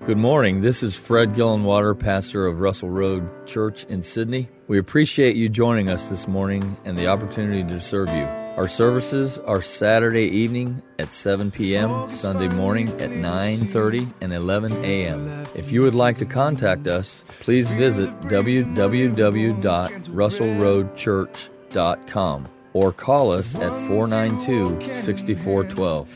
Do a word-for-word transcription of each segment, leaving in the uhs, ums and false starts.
Good morning. This is Fred Gillenwater, pastor of Russell Road Church in Sydney. We appreciate you joining us this morning and the opportunity to serve you. Our services are Saturday evening at seven p.m., Sunday morning at nine thirty and eleven a.m. If you would like to contact us, please visit w w w dot russell road church dot com or call us at four nine two, six four one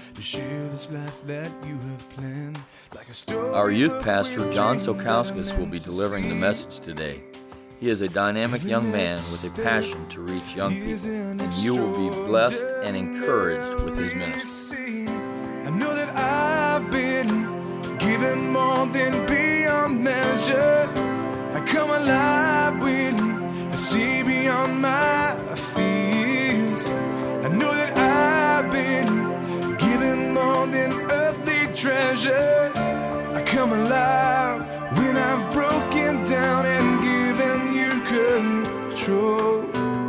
two. Our youth pastor, John Sokauskas, will be delivering the message today. He is a dynamic young man with a passion to reach young people, and you will be blessed and encouraged with his ministry. I know that I've been given more than beyond measure. I come alive when I see beyond my fears. I know that I've been given more than earthly treasure. I come alive when I've broken down and given you control.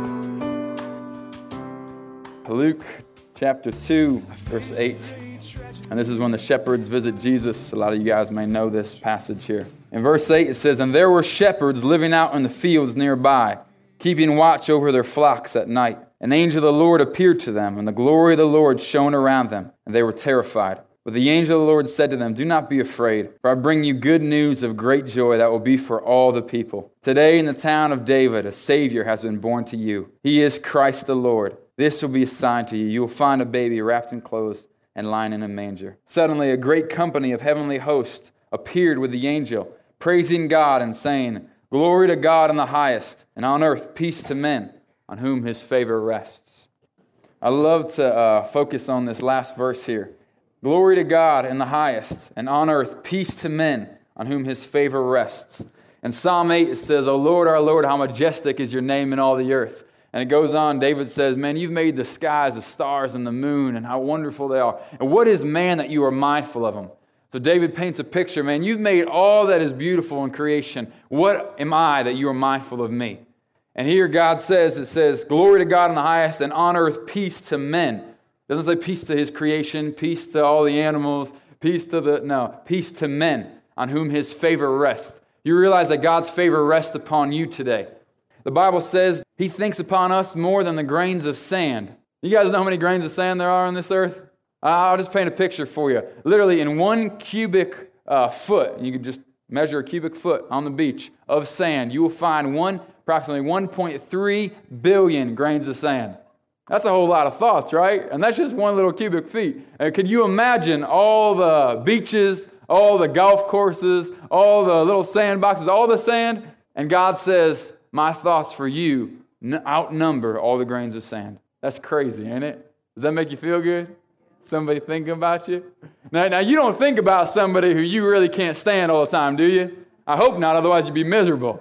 Luke chapter two, verse eight. And this is when the shepherds visit Jesus. A lot of you guys may know this passage here. In verse eight it says, "And there were shepherds living out in the fields nearby, keeping watch over their flocks at night. An angel of the Lord appeared to them, and the glory of the Lord shone around them, and they were terrified. But the angel of the Lord said to them, 'Do not be afraid, for I bring you good news of great joy that will be for all the people. Today in the town of David a Savior has been born to you. He is Christ the Lord. This will be a sign to you. You will find a baby wrapped in clothes and lying in a manger.' Suddenly a great company of heavenly hosts appeared with the angel, praising God and saying, 'Glory to God in the highest, and on earth peace to men on whom his favor rests.'" I love to uh, focus on this last verse here. Glory to God in the highest, and on earth peace to men on whom his favor rests. In Psalm eight it says, "O Lord, our Lord, how majestic is your name in all the earth." And it goes on, David says, "Man, you've made the skies, the stars, and the moon, and how wonderful they are. And what is man that you are mindful of him?" So David paints a picture, man, you've made all that is beautiful in creation. What am I that you are mindful of me? And here God says, it says, "Glory to God in the highest, and on earth peace to men." It doesn't say peace to his creation, peace to all the animals, peace to the, no, peace to men on whom his favor rests. You realize that God's favor rests upon you today. The Bible says he thinks upon us more than the grains of sand. You guys know how many grains of sand there are on this earth? I'll just paint a picture for you. Literally in one cubic uh, foot, you can just measure a cubic foot on the beach of sand, you will find one approximately one point three billion grains of sand. That's a whole lot of thoughts, right? And that's just one little cubic feet. And could you imagine all the beaches, all the golf courses, all the little sandboxes, all the sand? And God says, "My thoughts for you outnumber all the grains of sand." That's crazy, ain't it? Does that make you feel good? Somebody thinking about you? Now, now, you don't think about somebody who you really can't stand all the time, do you? I hope not, otherwise you'd be miserable.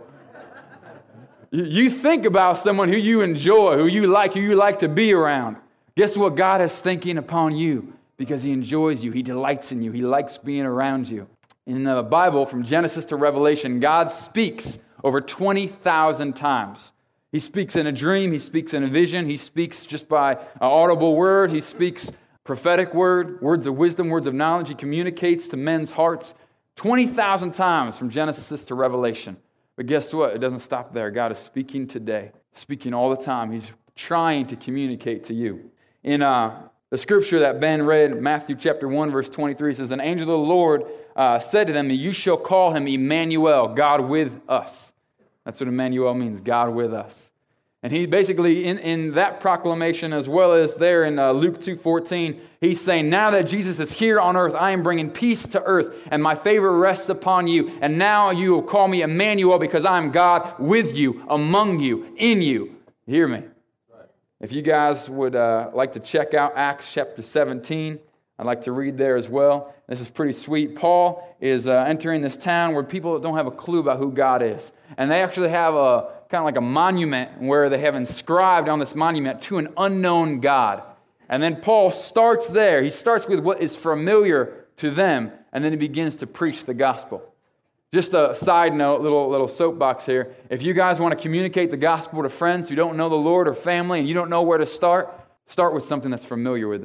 You think about someone who you enjoy, who you like, who you like to be around. Guess what God is thinking upon you? Because he enjoys you. He delights in you. He likes being around you. In the Bible, from Genesis to Revelation, God speaks over twenty thousand times. He speaks in a dream. He speaks in a vision. He speaks just by an audible word. He speaks prophetic word, words of wisdom, words of knowledge. He communicates to men's hearts twenty thousand times from Genesis to Revelation. But guess what? It doesn't stop there. God is speaking today, speaking all the time. He's trying to communicate to you. In uh, the scripture that Ben read, Matthew chapter one, verse twenty-three, says, "An angel of the Lord uh, said to them, 'You shall call him Emmanuel,' God with us." That's what Emmanuel means, God with us. And he basically, in, in that proclamation, as well as there in uh, Luke two fourteen, he's saying, "Now that Jesus is here on earth, I am bringing peace to earth, and my favor rests upon you. And now you will call me Emmanuel, because I am God with you, among you, in you." Hear me. Right. If you guys would uh, like to check out Acts chapter seventeen, I'd like to read there as well. This is pretty sweet. Paul is uh, entering this town where people don't have a clue about who God is. And they actually have a kind of like a monument where they have inscribed on this monument to an unknown God. And then Paul starts there. He starts with what is familiar to them, and then he begins to preach the gospel. Just a side note, little little soapbox here. If you guys want to communicate the gospel to friends who don't know the Lord or family and you don't know where to start, start with something that's familiar with them.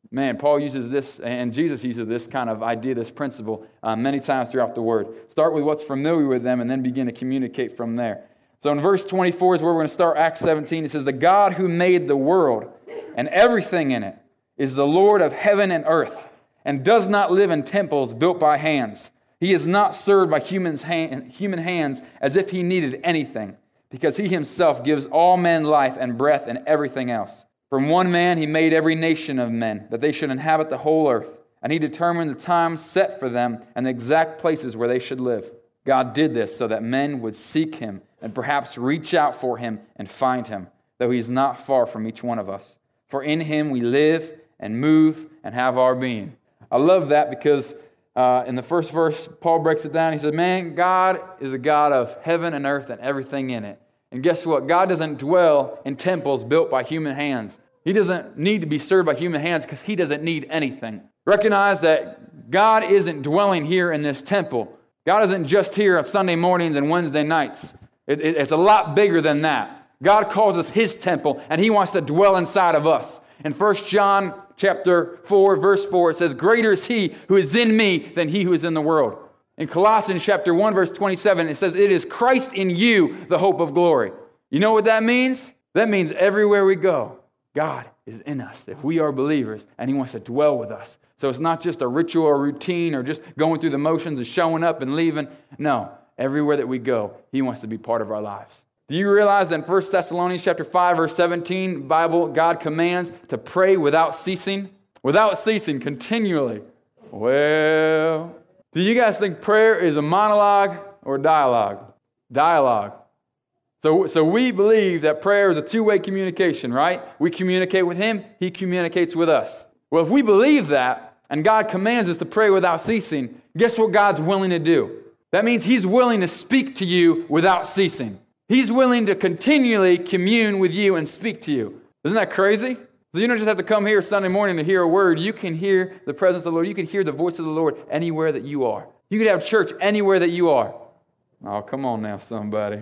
Man, Paul uses this, and Jesus uses this kind of idea, this principle, uh, many times throughout the Word. Start with what's familiar with them, and then begin to communicate from there. So in verse twenty-four is where we're going to start, Acts seventeen. It says, the God who made the world and everything in it is the Lord of heaven and earth, and does not live in temples built by hands. He is not served by humans hand, human hands as if he needed anything, because he himself gives all men life and breath and everything else. From one man he made every nation of men, that they should inhabit the whole earth, and he determined the times set for them and the exact places where they should live. God did this so that men would seek him and perhaps reach out for him and find him, though he is not far from each one of us. For in him we live and move and have our being. I love that because uh, in the first verse, Paul breaks it down. He said, man, God is a God of heaven and earth and everything in it. And guess what? God doesn't dwell in temples built by human hands. He doesn't need to be served by human hands because he doesn't need anything. Recognize that God isn't dwelling here in this temple. God isn't just here on Sunday mornings and Wednesday nights. It, it, it's a lot bigger than that. God calls us his temple, and he wants to dwell inside of us. In First John chapter four, verse four, it says, greater is he who is in me than he who is in the world. In Colossians chapter one, verse twenty-seven, it says, it is Christ in you, the hope of glory. You know what that means? That means everywhere we go, God is in us if we are believers, and he wants to dwell with us. So it's not just a ritual or routine or just going through the motions and showing up and leaving. No, everywhere that we go, he wants to be part of our lives. Do you realize that in First Thessalonians chapter five, verse seventeen, Bible, God commands to pray without ceasing? Without ceasing, continually. Well, do you guys think prayer is a monologue or a dialogue? Dialogue. So, so we believe that prayer is a two-way communication, right? We communicate with him, he communicates with us. Well, if we believe that, and God commands us to pray without ceasing, guess what God's willing to do? That means he's willing to speak to you without ceasing. He's willing to continually commune with you and speak to you. Isn't that crazy? So you don't just have to come here Sunday morning to hear a word. You can hear the presence of the Lord. You can hear the voice of the Lord anywhere that you are. You can have church anywhere that you are. Oh, come on now, somebody.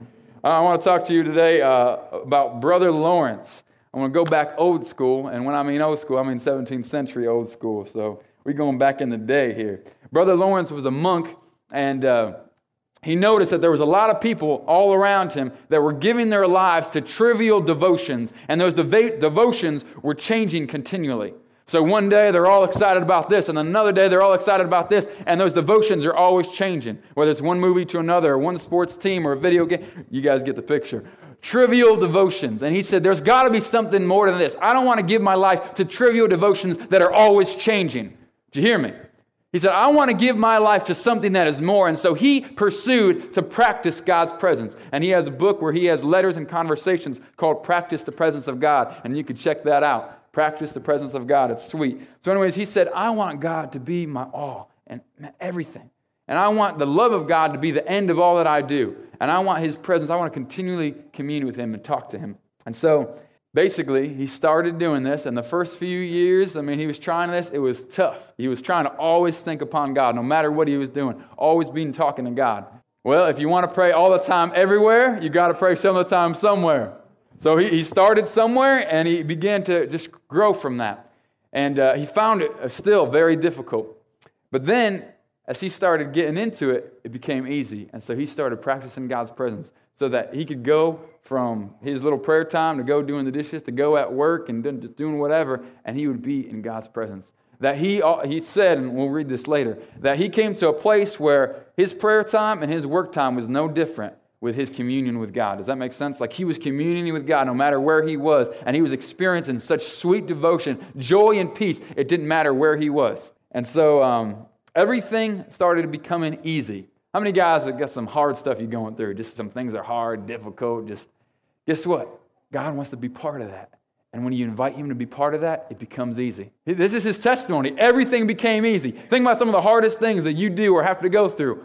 I want to talk to you today uh, about Brother Lawrence. I want to go back old school, and when I mean old school, I mean seventeenth century old school. So we're going back in the day here. Brother Lawrence was a monk, and uh, he noticed that there was a lot of people all around him that were giving their lives to trivial devotions, and those dev- devotions were changing continually. So one day they're all excited about this, and another day they're all excited about this, and those devotions are always changing. Whether it's one movie to another, or one sports team, or a video game, you guys get the picture. Trivial devotions. And he said, there's got to be something more than this. I don't want to give my life to trivial devotions that are always changing. Did you hear me? He said, I want to give my life to something that is more. And so he pursued to practice God's presence. And he has a book where he has letters and conversations called Practice the Presence of God. And you can check that out. Practice the presence of God. It's sweet. So anyways, he said, I want God to be my all and everything. And I want the love of God to be the end of all that I do. And I want his presence. I want to continually commune with him and talk to him. And so basically, he started doing this. And the first few years, I mean, he was trying this. It was tough. He was trying to always think upon God, no matter what he was doing. Always being talking to God. Well, if you want to pray all the time everywhere, you got to pray some of the time somewhere. So he, he started somewhere, and he began to just grow from that. And uh, he found it uh, still very difficult. But then, as he started getting into it, it became easy. And so he started practicing God's presence so that he could go from his little prayer time to go doing the dishes, to go at work and just doing whatever, and he would be in God's presence. That he he said, and we'll read this later, that he came to a place where his prayer time and his work time was no different with his communion with God. Does that make sense? Like he was communing with God no matter where he was, and he was experiencing such sweet devotion, joy and peace. It didn't matter where he was. And so um, everything started becoming easy. How many guys have got some hard stuff you're going through? Just some things are hard, difficult. Just guess what? God wants to be part of that. And when you invite him to be part of that, it becomes easy. This is his testimony. Everything became easy. Think about some of the hardest things that you do or have to go through.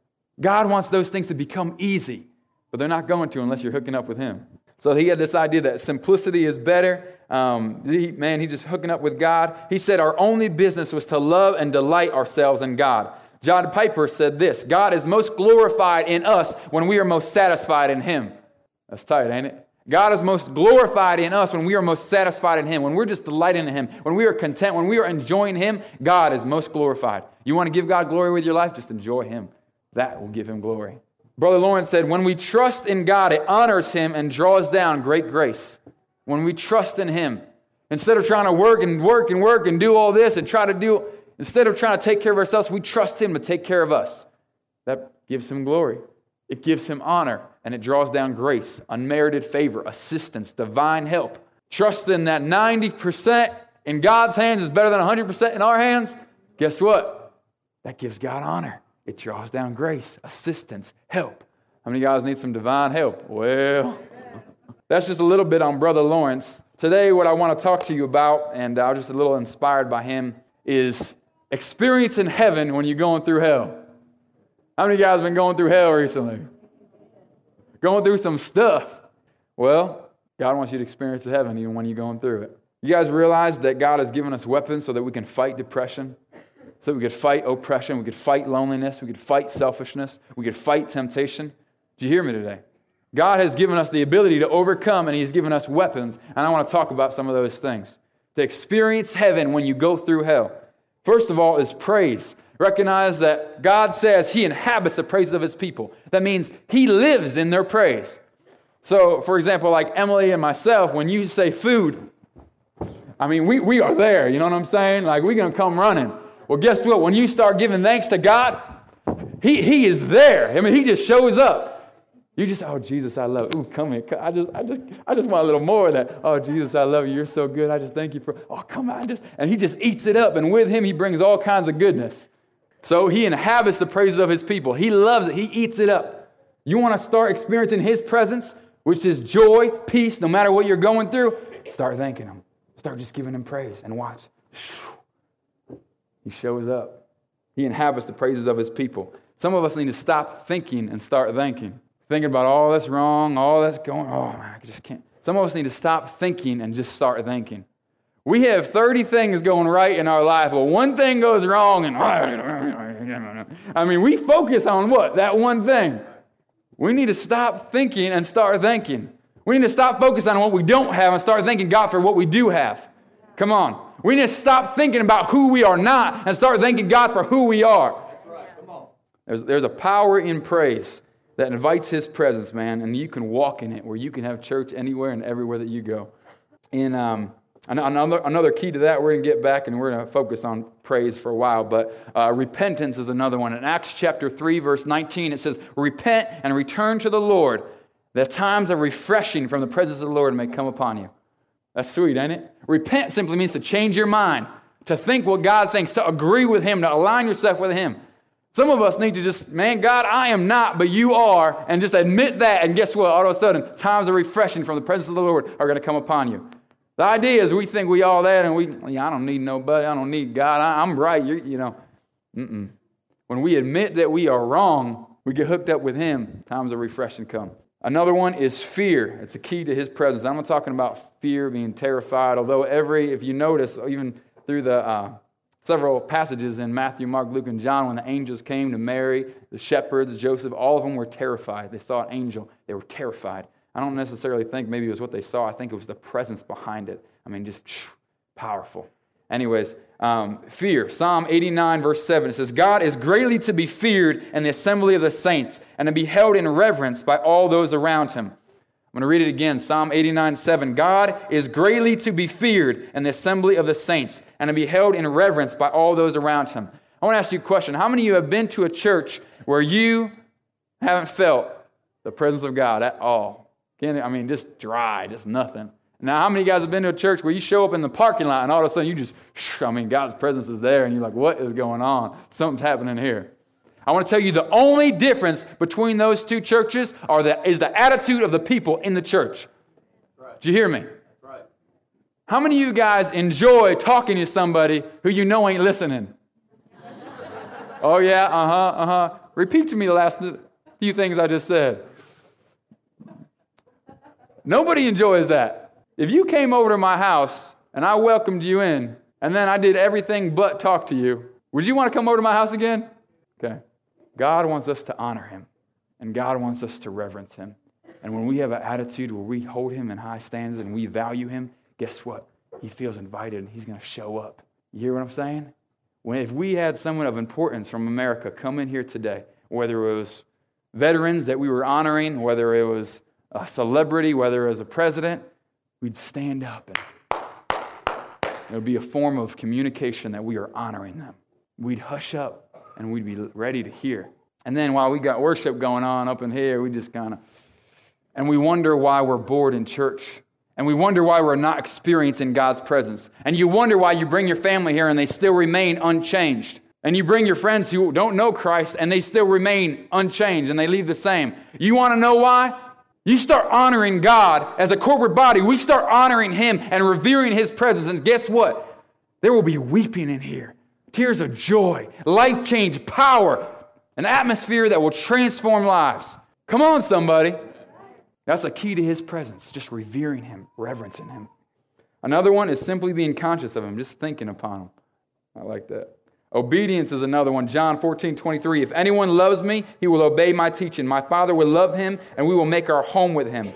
God wants those things to become easy, but they're not going to unless you're hooking up with him. So he had this idea that simplicity is better. Um, he, man, he just hooking up with God. He said our only business was to love and delight ourselves in God. John Piper said this, God is most glorified in us when we are most satisfied in him. That's tight, ain't it? God is most glorified in us when we are most satisfied in Him, when we're just delighting in Him, when we are content, when we are enjoying Him, God is most glorified. You want to give God glory with your life? Just enjoy Him. That will give Him glory. Brother Lawrence said, when we trust in God, it honors Him and draws down great grace. When we trust in Him, instead of trying to work and work and work and do all this and try to do, instead of trying to take care of ourselves, we trust Him to take care of us. That gives Him glory. It gives Him honor, and it draws down grace, unmerited favor, assistance, divine help. Trusting that ninety percent in God's hands is better than one hundred percent in our hands. Guess what? That gives God honor. It draws down grace, assistance, help. How many guys need some divine help? Well, that's just a little bit on Brother Lawrence. Today, what I want to talk to you about, and I'm just a little inspired by him, is experiencing heaven when you're going through hell. How many guys have been going through hell recently? Going through some stuff. Well, God wants you to experience heaven even when you're going through it. You guys realize that God has given us weapons so that we can fight depression, so that we could fight oppression, we could fight loneliness, we could fight selfishness, we could fight temptation. Did you hear me today? God has given us the ability to overcome, and He's given us weapons, and I want to talk about some of those things. To experience heaven when you go through hell. First of all is praise. Recognize that God says He inhabits the praises of His people. That means He lives in their praise. So, for example, like Emily and myself, when you say food, I mean, we, we are there, you know what I'm saying? Like, we're going to come running. Well, guess what? When you start giving thanks to God, He, he is there. I mean, He just shows up. You just, oh, Jesus, I love you. Ooh, come here. I just, I just, I just want a little more of that. Oh, Jesus, I love you. You're so good. I just thank you for, oh, come on. Just, and He just eats it up. And with Him, He brings all kinds of goodness. So He inhabits the praises of His people. He loves it. He eats it up. You want to start experiencing His presence, which is joy, peace, no matter what you're going through, start thanking Him. Start just giving Him praise and watch. He shows up. He inhabits the praises of His people. Some of us need to stop thinking and start thanking. Thinking about all that's wrong, all that's going, oh, man, I just can't. Some of us need to stop thinking and just start thanking. We have thirty things going right in our life. Well, one thing goes wrong, and I mean, we focus on what? That one thing. We need to stop thinking and start thanking. We need to stop focusing on what we don't have and start thanking God for what we do have. Come on. We need to stop thinking about who we are not and start thanking God for who we are. That's right. Come on. There's, there's a power in praise that invites His presence, man, and you can walk in it, where you can have church anywhere and everywhere that you go. In um, another another key to that, we're going to get back and we're going to focus on praise for a while, but uh, repentance is another one. In Acts chapter three, verse nineteen, it says, repent and return to the Lord, that times of refreshing from the presence of the Lord may come upon you. That's sweet, ain't it? Repent simply means to change your mind, to think what God thinks, to agree with Him, to align yourself with Him. Some of us need to just, man, God, I am not, but You are, and just admit that, and guess what? All of a sudden, times of refreshing from the presence of the Lord are going to come upon you. The idea is we think we all that, and we, yeah, I don't need nobody, I don't need God, I, I'm right, You're, you know. Mm-mm. When we admit that we are wrong, we get hooked up with Him, times of refreshing come. Another one is fear. It's a key to His presence. I'm not talking about fear, being terrified, although every, if you notice, even through the uh, several passages in Matthew, Mark, Luke, and John, when the angels came to Mary, the shepherds, Joseph, all of them were terrified. They saw an angel. They were terrified. I don't necessarily think maybe it was what they saw. I think it was the presence behind it. I mean, just powerful. Anyways, um, fear. Psalm eighty-nine, verse seven, it says, God is greatly to be feared in the assembly of the saints and to be held in reverence by all those around Him. I'm going to read it again. Psalm eighty-nine, seven. God is greatly to be feared in the assembly of the saints and to be held in reverence by all those around Him. I want to ask you a question. How many of you have been to a church where you haven't felt the presence of God at all? I mean, just dry, just nothing. Now, how many of you guys have been to a church where you show up in the parking lot and all of a sudden you just, I mean, God's presence is there and you're like, what is going on? Something's happening here. I want to tell you the only difference between those two churches are the, is the attitude of the people in the church. Right. Did you hear me? Right. How many of you guys enjoy talking to somebody who you know ain't listening? Oh, yeah, uh-huh, uh-huh. Repeat to me the last few things I just said. Nobody enjoys that. If you came over to my house and I welcomed you in and then I did everything but talk to you, would you want to come over to my house again? Okay. God wants us to honor Him and God wants us to reverence Him. And when we have an attitude where we hold him in high standards and we value him, guess what? He feels invited and he's going to show up. You hear what I'm saying? When if we had someone of importance from America come in here today, whether it was veterans that we were honoring, whether it was a celebrity, whether it was a president, we'd stand up and it would be a form of communication that we are honoring them. We'd hush up and we'd be ready to hear. And then while we got worship going on up in here, we just kind of, and we wonder why we're bored in church. And we wonder why we're not experiencing God's presence. And you wonder why you bring your family here and they still remain unchanged. And you bring your friends who don't know Christ and they still remain unchanged and they leave the same. You want to know why? You start honoring God as a corporate body. We start honoring him and revering his presence. And guess what? There will be weeping in here. Tears of joy, life change, power, an atmosphere that will transform lives. Come on, somebody. That's the key to his presence, just revering him, reverencing him. Another one is simply being conscious of him, just thinking upon him. I like that. Obedience is another one. John fourteen twenty-three. If anyone loves me, he will obey my teaching. My Father will love him, and we will make our home with him.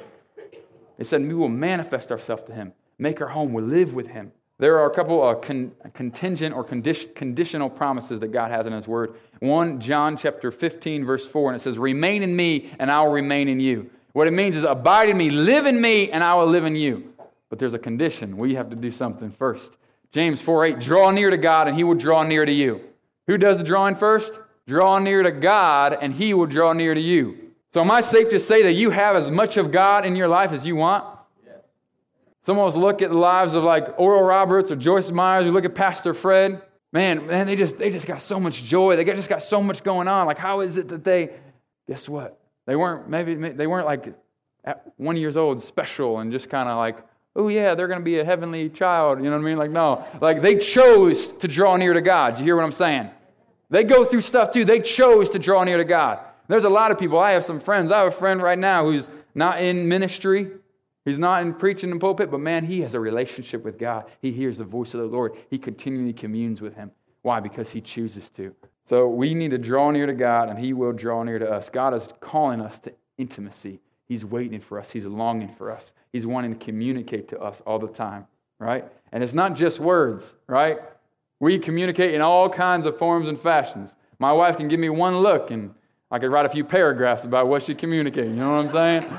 It said we will manifest ourselves to him, make our home, we'll live with him. There are a couple of con- contingent or condi- conditional promises that God has in his word. One, John chapter fifteen, verse four, and it says, remain in me, and I will remain in you. What it means is abide in me, live in me, and I will live in you. But there's a condition. We have to do something first. James four eight, draw near to God, and he will draw near to you. Who does the drawing first? Draw near to God, and he will draw near to you. So am I safe to say that you have as much of God in your life as you want? Yes. Some of us look at the lives of like Oral Roberts or Joyce Myers. We look at Pastor Fred. Man, man, they just they just got so much joy. They just got so much going on. Like, how is it that they, guess what? They weren't, maybe they weren't like at one years old special and just kind of like, oh yeah, they're going to be a heavenly child. You know what I mean? Like, no. Like, they chose to draw near to God. Do you hear what I'm saying? They go through stuff too. They chose to draw near to God. There's a lot of people. I have some friends. I have a friend right now who's not in ministry. He's not in preaching in pulpit, but man, he has a relationship with God. He hears the voice of the Lord. He continually communes with him. Why? Because he chooses to. So we need to draw near to God, and he will draw near to us. God is calling us to intimacy. He's waiting for us. He's longing for us. He's wanting to communicate to us all the time, right? And it's not just words, right? We communicate in all kinds of forms and fashions. My wife can give me one look, and I could write a few paragraphs about what she communicated. You know what I'm saying?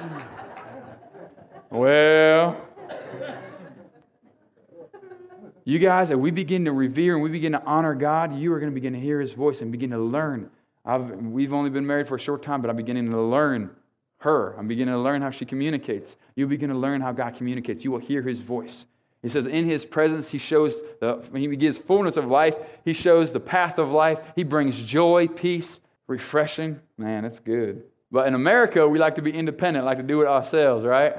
Well, you guys, as we begin to revere and we begin to honor God, you are going to begin to hear his voice and begin to learn. I've, we've only been married for a short time, but I'm beginning to learn her. I'm beginning to learn how she communicates. You'll begin to learn how God communicates. You will hear his voice. He says in his presence, he shows, the, when he gives fullness of life, he shows the path of life. He brings joy, peace, refreshing. Man, that's good. But in America, we like to be independent, like to do it ourselves, right?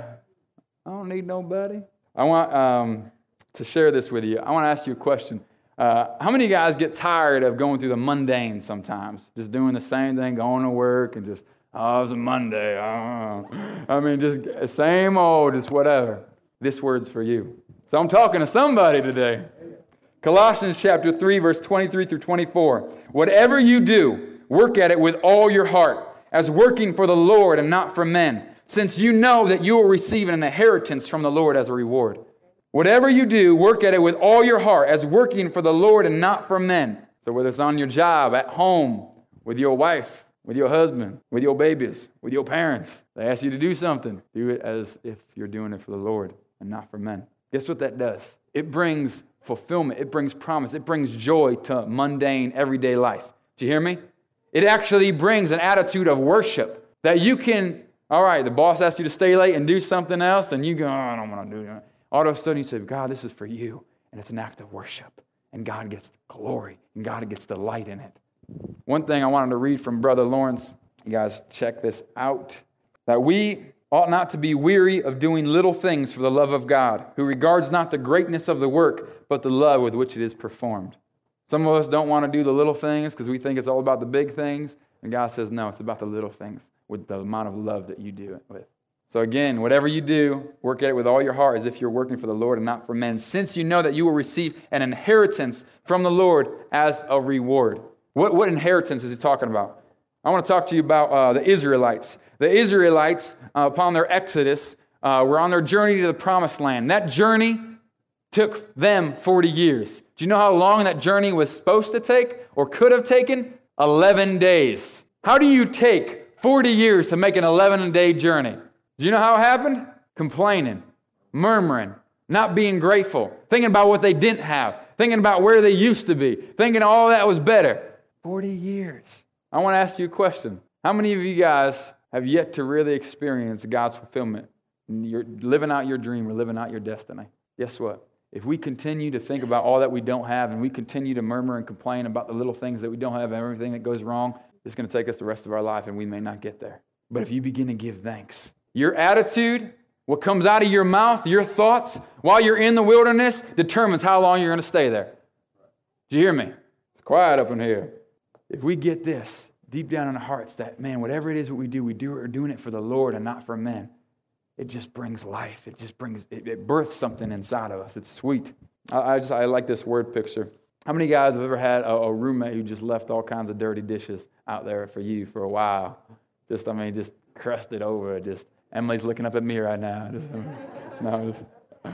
I don't need nobody. I want um, to share this with you. I want to ask you a question. Uh, how many of you guys get tired of going through the mundane sometimes? Just doing the same thing, going to work and just, oh, it's a Monday. Oh. I mean, just same old, just whatever. This word's for you. So I'm talking to somebody today. Colossians chapter three, verse twenty-three through twenty-four. Whatever you do, work at it with all your heart, as working for the Lord and not for men, since you know that you will receive an inheritance from the Lord as a reward. Whatever you do, work at it with all your heart, as working for the Lord and not for men. So whether it's on your job, at home, with your wife, with your husband, with your babies, with your parents, they ask you to do something. Do it as if you're doing it for the Lord and not for men. Guess what that does? It brings fulfillment. It brings promise. It brings joy to mundane, everyday life. Do you hear me? It actually brings an attitude of worship that you can, all right, the boss asks you to stay late and do something else, and you go, oh, I don't want to do that. All of a sudden you say, God, this is for you. And it's an act of worship. And God gets glory. And God gets delight in it. One thing I wanted to read from Brother Lawrence. You guys check this out. That we ought not to be weary of doing little things for the love of God, who regards not the greatness of the work, but the love with which it is performed. Some of us don't want to do the little things because we think it's all about the big things. And God says, no, it's about the little things with the amount of love that you do it with. So again, whatever you do, work at it with all your heart as if you're working for the Lord and not for men, since you know that you will receive an inheritance from the Lord as a reward. What, what inheritance is he talking about? I want to talk to you about uh, the Israelites. The Israelites, uh, upon their exodus, uh, were on their journey to the promised land. That journey took them forty years. Do you know how long that journey was supposed to take or could have taken? eleven days. How do you take forty years to make an eleven-day journey? Do you know how it happened? Complaining, murmuring, not being grateful, thinking about what they didn't have, thinking about where they used to be, thinking all that was better. forty years. I want to ask you a question. How many of you guys have yet to really experience God's fulfillment? You're living out your dream or living out your destiny. Guess what? If we continue to think about all that we don't have and we continue to murmur and complain about the little things that we don't have and everything that goes wrong, it's going to take us the rest of our life and we may not get there. But if you begin to give thanks, your attitude, what comes out of your mouth, your thoughts, while you're in the wilderness, determines how long you're going to stay there. Did you hear me? It's quiet up in here. If we get this deep down in our hearts that, man, whatever it is that we do, we do it, we're doing it for the Lord and not for men. It just brings life. It just brings, it, it births something inside of us. It's sweet. I, I just, I like this word picture. How many guys have ever had a, a roommate who just left all kinds of dirty dishes out there for you for a while? Just, I mean, just crusted over. Just, Emily's looking up at me right now. Just, no, just.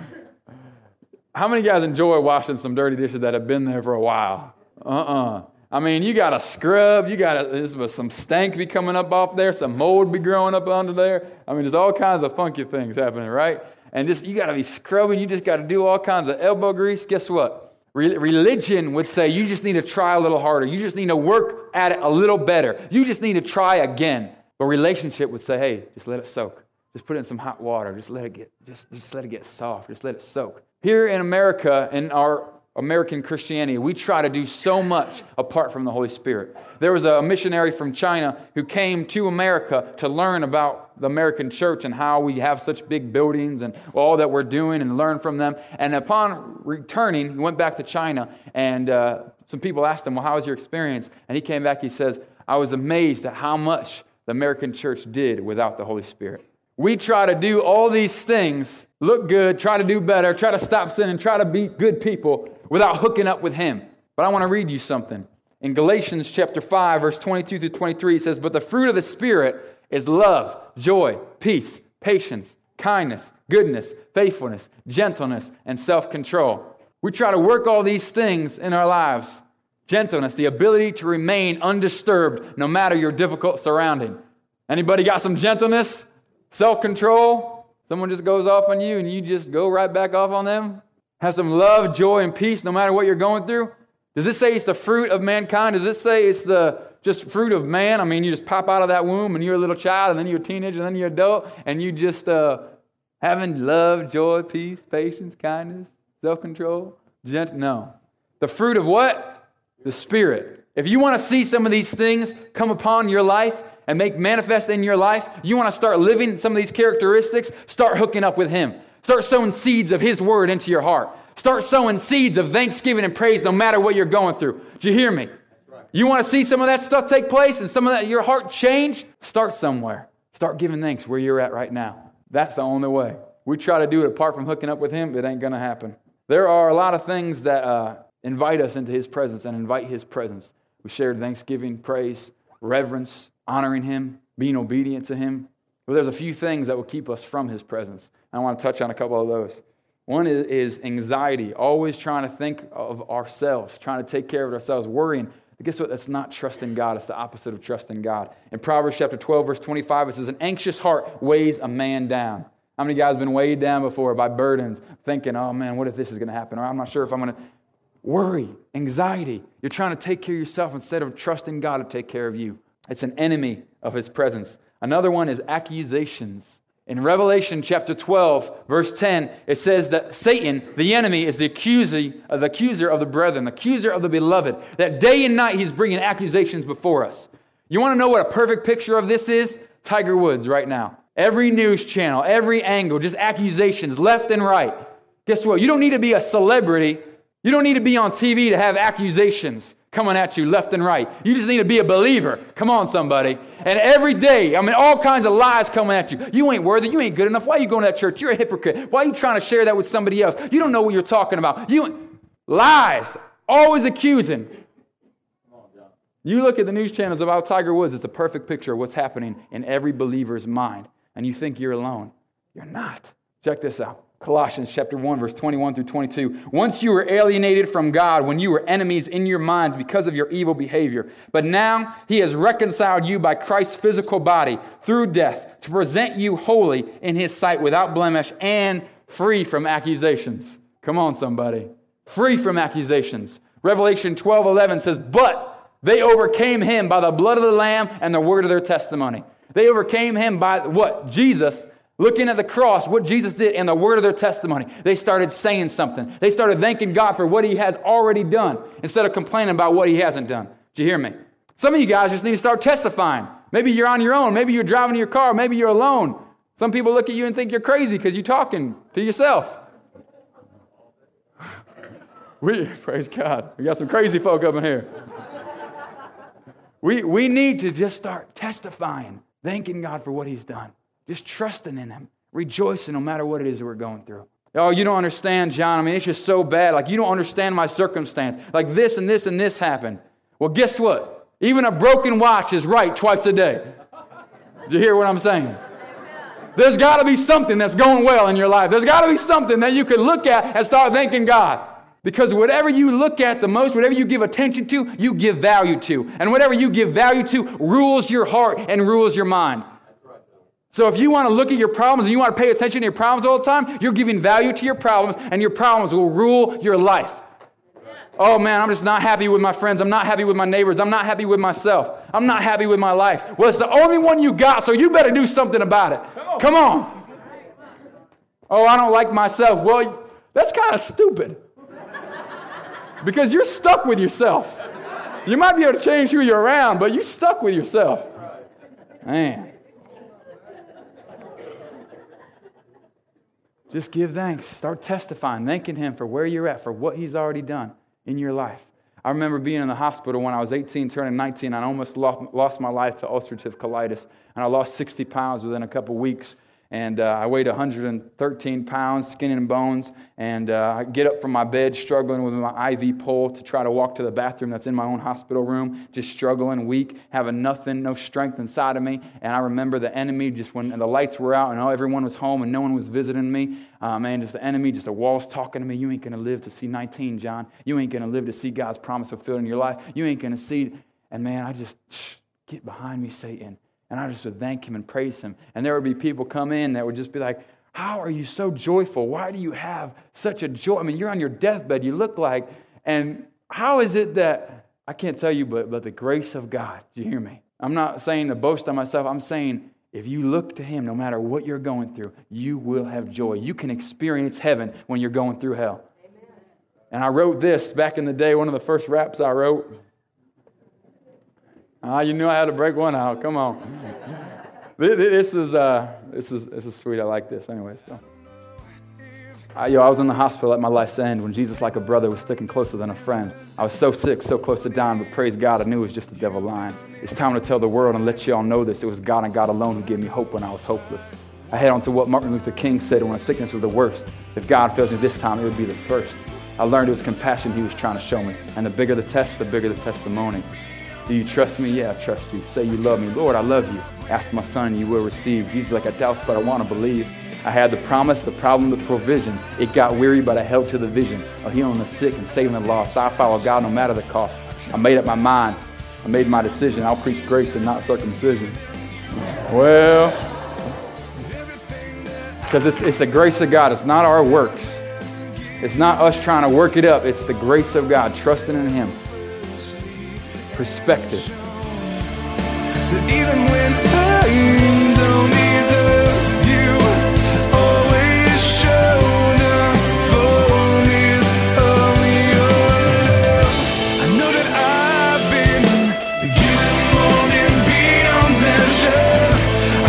How many guys enjoy washing some dirty dishes that have been there for a while? Uh-uh. I mean, you got to scrub. You got to, some stank be coming up off there. Some mold be growing up under there. I mean, there's all kinds of funky things happening, right? And just, you got to be scrubbing. You just got to do all kinds of elbow grease. Guess what? Re- religion would say you just need to try a little harder. You just need to work at it a little better. You just need to try again. But relationship would say, hey, just let it soak. Just put it in some hot water. Just let it get, just, just let it get soft. Just let it soak. Here in America, in our American Christianity, we try to do so much apart from the Holy Spirit. There was a missionary from China who came to America to learn about the American church and how we have such big buildings and all that we're doing and learn from them. And upon returning, he went back to China and uh, some people asked him, well, how was your experience? And he came back, he says, I was amazed at how much the American church did without the Holy Spirit. We try to do all these things, look good, try to do better, try to stop sinning, try to be good people without hooking up with Him. But I want to read you something. In Galatians chapter five, verse twenty-two through twenty-three, it says, but the fruit of the Spirit is love, joy, peace, patience, kindness, goodness, faithfulness, gentleness, and self-control. We try to work all these things in our lives. Gentleness, the ability to remain undisturbed no matter your difficult surrounding. Anybody got some gentleness? Self-control? Someone just goes off on you and you just go right back off on them? Have some love, joy, and peace no matter what you're going through? Does it say it's the fruit of mankind? Does it say it's the just fruit of man? I mean, you just pop out of that womb and you're a little child and then you're a teenager and then you're an adult and you just uh, having love, joy, peace, patience, kindness, self-control? Gent- no. The fruit of what? The Spirit. If you want to see some of these things come upon your life and make manifest in your life, you want to start living some of these characteristics, start hooking up with Him. Start sowing seeds of His Word into your heart. Start sowing seeds of thanksgiving and praise no matter what you're going through. Do you hear me? Right. You want to see some of that stuff take place and some of that your heart change? Start somewhere. Start giving thanks where you're at right now. That's the only way. We try to do it apart from hooking up with Him, it ain't going to happen. There are a lot of things that uh, invite us into His presence and invite His presence. We shared thanksgiving, praise, reverence, honoring Him, being obedient to Him. But there's a few things that will keep us from His presence. I want to touch on a couple of those. One is, is anxiety, always trying to think of ourselves, trying to take care of ourselves, worrying. But guess what? That's not trusting God. It's the opposite of trusting God. In Proverbs chapter twelve, verse twenty-five, it says, an anxious heart weighs a man down. How many guys have been weighed down before by burdens, thinking, oh man, what if this is going to happen? Or I'm not sure if I'm going to... Worry, anxiety. You're trying to take care of yourself instead of trusting God to take care of you. It's an enemy of His presence. Another one is accusations. In Revelation chapter twelve, verse ten, it says that Satan, the enemy, is the accuser, uh, the accuser of the brethren, the accuser of the beloved, that day and night he's bringing accusations before us. You want to know what a perfect picture of this is? Tiger Woods right now. Every news channel, every angle, just accusations left and right. Guess what? You don't need to be a celebrity. You don't need to be on T V to have accusations coming at you left and right. You just need to be a believer. Come on, somebody. And every day, I mean, all kinds of lies coming at you. You ain't worthy. You ain't good enough. Why are you going to that church? You're a hypocrite. Why are you trying to share that with somebody else? You don't know what you're talking about. You lies. Always accusing. You look at the news channels about Tiger Woods, it's a perfect picture of what's happening in every believer's mind. And you think you're alone. You're not. Check this out. Colossians chapter one, verse twenty-one through twenty-two. Once you were alienated from God when you were enemies in your minds because of your evil behavior. But now he has reconciled you by Christ's physical body through death to present you holy in his sight without blemish and free from accusations. Come on, somebody. Free from accusations. Revelation twelve eleven says, but they overcame him by the blood of the Lamb and the word of their testimony. They overcame him by what? Jesus. Looking at the cross, what Jesus did, and the word of their testimony. They started saying something. They started thanking God for what he has already done instead of complaining about what he hasn't done. Did you hear me? Some of you guys just need to start testifying. Maybe you're on your own. Maybe you're driving your car. Maybe you're alone. Some people look at you and think you're crazy because you're talking to yourself. We, praise God. We got some crazy folk up in here. We, we need to just start testifying, thanking God for what he's done. Just trusting in him, rejoicing no matter what it is that we're going through. Oh, you don't understand, John. I mean, it's just so bad. Like, you don't understand my circumstance. Like, this and this and this happened. Well, guess what? Even a broken watch is right twice a day. Did you hear what I'm saying? There's got to be something that's going well in your life. There's got to be something that you can look at and start thanking God. Because whatever you look at the most, whatever you give attention to, you give value to. And whatever you give value to rules your heart and rules your mind. So if you want to look at your problems and you want to pay attention to your problems all the time, you're giving value to your problems, and your problems will rule your life. Oh man, I'm just not happy with my friends. I'm not happy with my neighbors. I'm not happy with myself. I'm not happy with my life. Well, it's the only one you got, so you better do something about it. Come on. Oh, I don't like myself. Well, that's kind of stupid. Because you're stuck with yourself. You might be able to change who you're around, but you're stuck with yourself. Man. Just give thanks. Start testifying, thanking him for where you're at, for what he's already done in your life. I remember being in the hospital when I was eighteen, turning nineteen, and I almost lost my life to ulcerative colitis. And I lost sixty pounds within a couple weeks. And uh, I weighed one hundred thirteen pounds, skin and bones. And uh, I get up from my bed struggling with my I V pole to try to walk to the bathroom that's in my own hospital room. Just struggling, weak, having nothing, no strength inside of me. And I remember the enemy, just when the lights were out and all, everyone was home and no one was visiting me. Uh, man, just the enemy, just the walls talking to me. You ain't going to live to see nineteen, John. You ain't going to live to see God's promise fulfilled in your life. You ain't going to see. And man, I just, shh, get behind me, Satan. And I just would thank him and praise him. And there would be people come in that would just be like, how are you so joyful? Why do you have such a joy? I mean, you're on your deathbed, you look like. And how is it that, I can't tell you, but, but the grace of God, do you hear me? I'm not saying to boast on myself. I'm saying if you look to him, no matter what you're going through, you will have joy. You can experience heaven when you're going through hell. Amen. And I wrote this back in the day, one of the first raps I wrote. Ah, you knew I had to break one out. Come on. This is uh, this is this is sweet. I like this. Anyway, so I, yo, I was in the hospital at my life's end when Jesus, like a brother, was sticking closer than a friend. I was so sick, so close to dying, but praise God, I knew it was just the devil lying. It's time to tell the world and let you all know this. It was God and God alone who gave me hope when I was hopeless. I head on to what Martin Luther King said when sickness was the worst. If God fails me this time, it would be the first. I learned it was compassion he was trying to show me. And the bigger the test, the bigger the testimony. Do you trust me? Yeah, I trust you. Say you love me. Lord, I love you. Ask my son, you will receive. Jesus, like I doubt, but I want to believe. I had the promise, the problem, the provision. It got weary, but I held to the vision of healing the sick and saving the lost. I follow God no matter the cost. I made up my mind. I made my decision. I'll preach grace and not circumcision. Well, because it's, it's the grace of God. It's not our works. It's not us trying to work it up. It's the grace of God, trusting in him. Perspective. Even when I don't deserve you, always show the fullness of your love. I know that I've been given more than beyond measure. I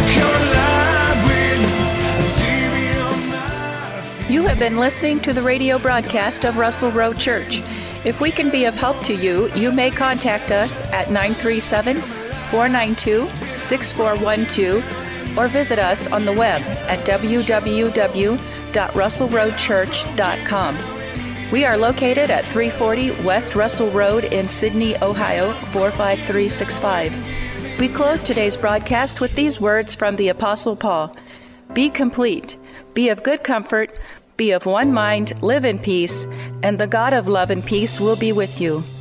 come alive when I see beyond my fear. You have been listening to the radio broadcast of Russell Road Church. If we can be of help to you, you may contact us at nine three seven, four nine two, six four one two or visit us on the web at w w w dot russell road church dot com. We are located at three forty West Russell Road in Sydney, Ohio, four five three six five. We close today's broadcast with these words from the Apostle Paul. Be complete, be of good comfort, be of one mind, live in peace, and the God of love and peace will be with you.